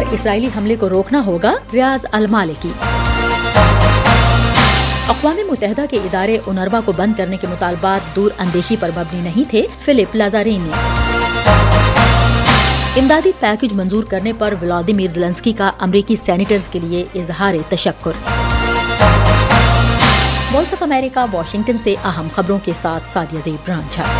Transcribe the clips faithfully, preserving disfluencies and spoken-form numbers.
اسرائیلی حملے کو روکنا ہوگا، ریاض المالکی۔ اقوام متحدہ کے ادارے اونروا کو بند کرنے کے مطالبات دور اندیشی پر مبنی نہیں تھے، فلپ لازارینی۔ امدادی پیکج منظور کرنے پر ولادیمیر زیلنسکی کا امریکی سینیٹرز کے لیے اظہار تشکر۔ وائس آف امریکہ واشنگٹن سے اہم خبروں کے ساتھ سعدیہ زیب رانجھا۔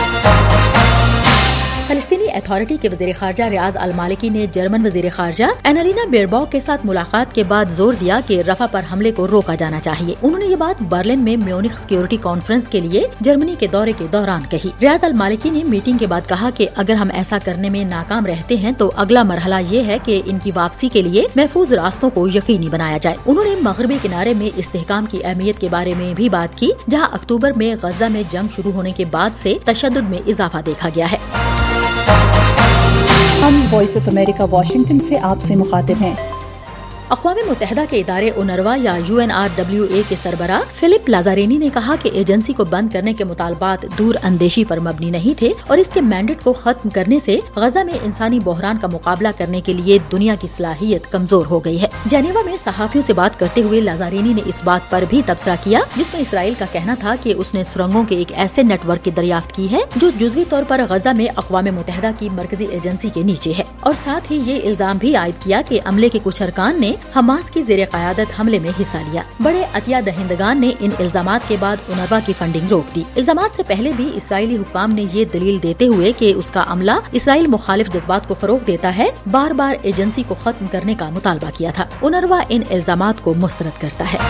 فلسطینی اتھارٹی کے وزیر خارجہ ریاض المالکی نے جرمن وزیر خارجہ اینالینا بیئرباک کے ساتھ ملاقات کے بعد زور دیا کہ رفح پر حملے کو روکا جانا چاہیے۔ انہوں نے یہ بات برلن میں میونخ سیکیورٹی کانفرنس کے لیے جرمنی کے دورے کے دوران کہی۔ ریاض المالکی نے میٹنگ کے بعد کہا کہ اگر ہم ایسا کرنے میں ناکام رہتے ہیں تو اگلا مرحلہ یہ ہے کہ ان کی واپسی کے لیے محفوظ راستوں کو یقینی بنایا جائے۔ انہوں نے مغربی کنارے میں استحکام کی اہمیت کے بارے میں بھی بات کی، جہاں اکتوبر میں غزہ میں جنگ شروع ہونے کے بعد سے تشدد میں اضافہ دیکھا گیا ہے۔ ہم وائس آف امریکہ واشنگٹن سے آپ سے مخاطب ہیں۔ اقوام متحدہ کے ادارے اونروا یا U N R W A کے سربراہ فلپ لازارینی نے کہا کہ ایجنسی کو بند کرنے کے مطالبات دور اندیشی پر مبنی نہیں تھے اور اس کے مینڈیٹ کو ختم کرنے سے غزہ میں انسانی بحران کا مقابلہ کرنے کے لیے دنیا کی صلاحیت کمزور ہو گئی ہے۔ جنیوا میں صحافیوں سے بات کرتے ہوئے لازارینی نے اس بات پر بھی تبصرہ کیا جس میں اسرائیل کا کہنا تھا کہ اس نے سرنگوں کے ایک ایسے نیٹ ورک کی دریافت کی ہے جو جزوی طور پر غزہ میں اقوام متحدہ کی مرکزی ایجنسی کے نیچے ہے، اور ساتھ ہی یہ الزام بھی عائد کیا کہ عملے کے کچھ ارکان نے حماس کی زیر قیادت حملے میں حصہ لیا۔ بڑے عطیہ دہندگان نے ان الزامات کے بعد اونروا کی فنڈنگ روک دی۔ الزامات سے پہلے بھی اسرائیلی حکام نے یہ دلیل دیتے ہوئے کہ اس کا عملہ اسرائیل مخالف جذبات کو فروغ دیتا ہے، بار بار ایجنسی کو ختم کرنے کا مطالبہ کیا تھا۔ اونروا ان الزامات کو مسترد کرتا ہے۔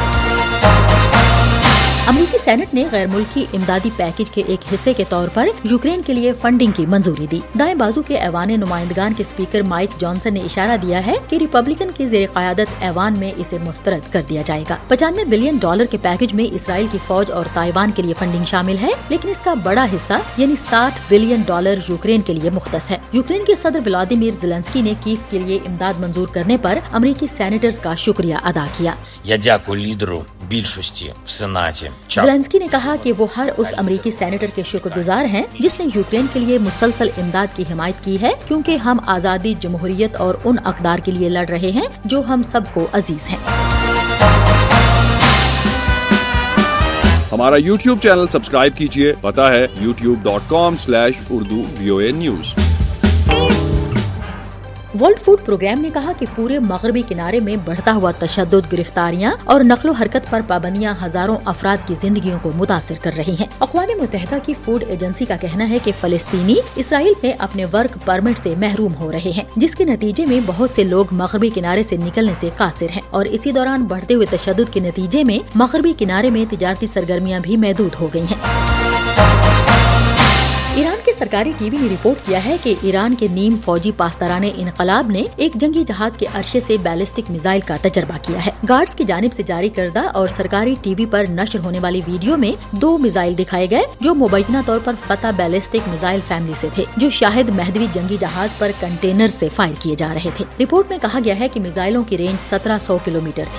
امریکی سینٹ نے غیر ملکی امدادی پیکج کے ایک حصے کے طور پر یوکرین کے لیے فنڈنگ کی منظوری دی۔ دائیں بازو کے ایوان نمائندگان کے اسپیکر مائک جانسن نے اشارہ دیا ہے کہ ریپبلکن کی زیر قیادت ایوان میں اسے مسترد کر دیا جائے گا۔ پچانوے بلین ڈالر کے پیکج میں اسرائیل کی فوج اور تائیوان کے لیے فنڈنگ شامل ہے، لیکن اس کا بڑا حصہ یعنی ساٹھ بلین ڈالر یوکرین کے لیے مختص ہے۔ یوکرین کے صدر ولادیمیر زیلنسکی نے کیف کے لیے امداد منظور کرنے پر امریکی سینیٹرز کا شکریہ ادا کیا۔ زیلنسکی نے کہا کہ وہ ہر اس امریکی سینیٹر کے شکر گزار ہیں جس نے یوکرین کے لیے مسلسل امداد کی حمایت کی ہے، کیونکہ ہم آزادی، جمہوریت اور ان اقدار کے لیے لڑ رہے ہیں جو ہم سب کو عزیز ہیں۔ ہمارا یوٹیوب چینل سبسکرائب کیجیے، پتہ ہے YouTube dot com slash Urdu V O A news. World Food Programme نے کہا کہ پورے مغربی کنارے میں بڑھتا ہوا تشدد، گرفتاریاں اور نقل و حرکت پر پابندیاں ہزاروں افراد کی زندگیوں کو متاثر کر رہی ہیں۔ اقوام متحدہ کی فوڈ ایجنسی کا کہنا ہے کہ فلسطینی اسرائیل میں اپنے ورک پرمٹ سے محروم ہو رہے ہیں، جس کے نتیجے میں بہت سے لوگ مغربی کنارے سے نکلنے سے قاصر ہیں، اور اسی دوران بڑھتے ہوئے تشدد کے نتیجے میں مغربی کنارے میں تجارتی سرگرمیاں بھی محدود ہو گئی ہیں۔ ایران کے سرکاری ٹی وی نے رپورٹ کیا ہے کہ ایران کے نیم فوجی پاسداران انقلاب نے ایک جنگی جہاز کے عرشے سے بیلسٹک میزائل کا تجربہ کیا ہے۔ گارڈز کی جانب سے جاری کردہ اور سرکاری ٹی وی پر نشر ہونے والی ویڈیو میں دو میزائل دکھائے گئے جو مبینہ طور پر فتح بیلسٹک میزائل فیملی سے تھے، جو شاہد مہدوی جنگی جہاز پر کنٹینر سے فائر کیے جا رہے تھے۔ رپورٹ میں کہا گیا ہے کہ میزائلوں کی رینج سترہ سو کلومیٹر تھی۔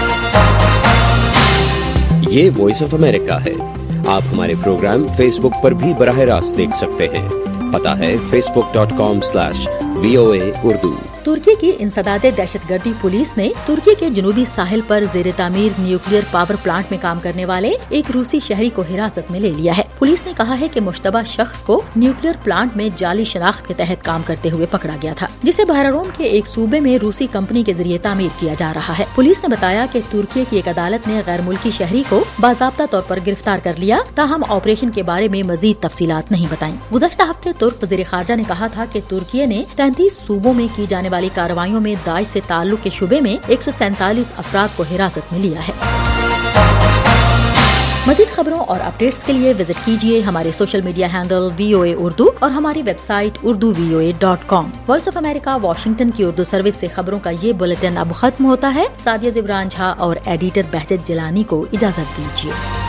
یہ وائس آف امریکہ ہے۔ آپ ہمارے پروگرام فیس بک پر بھی براہ راست دیکھ سکتے ہیں۔ پتہ ہے Facebook dot com slash V O A Urdu. ترکی کی انسداد دہشت گردی پولیس نے ترکی کے جنوبی ساحل پر زیر تعمیر نیوکلیئر پاور پلانٹ میں کام کرنے والے ایک روسی شہری کو حراست میں لے لیا ہے۔ پولیس نے کہا ہے کہ مشتبہ شخص کو نیوکلیئر پلانٹ میں جعلی شناخت کے تحت کام کرتے ہوئے پکڑا گیا تھا، جسے بحیرروم کے ایک صوبے میں روسی کمپنی کے ذریعے تعمیر کیا جا رہا ہے۔ پولیس نے بتایا کہ ترکی کی ایک عدالت نے غیر ملکی شہری کو باضابطہ طور پر گرفتار کر لیا، تاہم آپریشن کے بارے میں مزید تفصیلات نہیں بتائیں۔ گزشتہ ہفتے ترک وزیر خارجہ نے کہا تھا کہ ترکی نے تینتیس صوبوں میں کی جانے والی کارروائیوں میں داعش سے تعلق کے شبے میں ایک سو سینتالیس افراد کو حراست میں لیا ہے۔ مزید خبروں اور اپڈیٹس کے لیے وزٹ کیجیے ہمارے social media handle V O A Urdu اور ہماری website Urdu V O A dot com. Voice of America Washington کی اردو سروس سے خبروں کا یہ بلیٹن اب ختم ہوتا ہے۔ سعدیہ زیب رانجھا اور ایڈیٹر بہجت جیلانی کو اجازت دیجیے۔